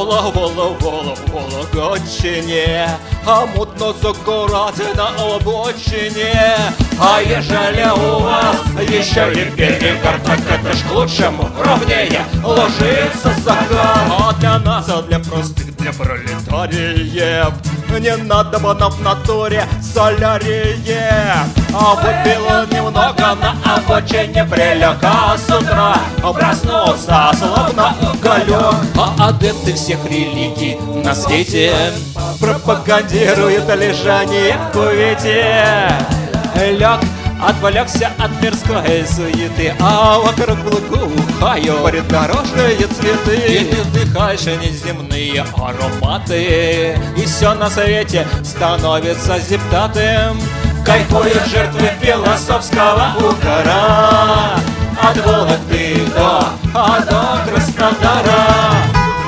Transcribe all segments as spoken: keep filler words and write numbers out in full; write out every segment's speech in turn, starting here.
Воло, воло, воло, Вологодчине, а мутно загорать на обочине. А ежели у вас еще и перегар, так это ж к лучшему ровнее ложится закат. А для нас, а для простых, для пролетариев не надо бы нам в натуре солярие. А выпил немного на обочине, прилег, а с утра проснулся словно уголек. А адепты всех религий на свете пропагандируют лежание в кувете. Лег, отвлекся от мирской суеты, а вокруг благоухают придорожные цветы. И ты вдыхаешь неземные ароматы, и все на свете становится зептатым. Кайфуют жертвы философского угара от Вологды до, а до Краснодара.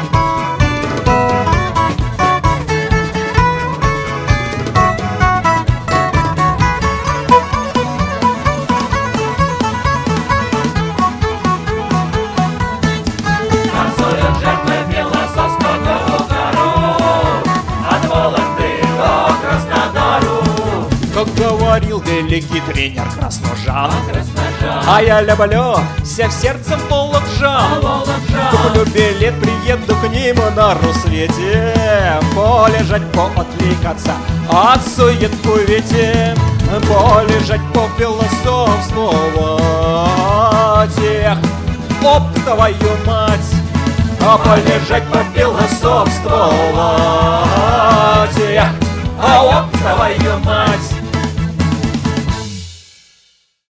Как говорил великий тренер Красножан, а я люблю всем сердцем Вологжан. Куплю билет, приеду к ним на рассвете, полежать, поотвлекаться от сует в кувете, полежать, пофилософствовать. Оп, твою мать! А полежать, пофилософствовать. А оп, твою мать!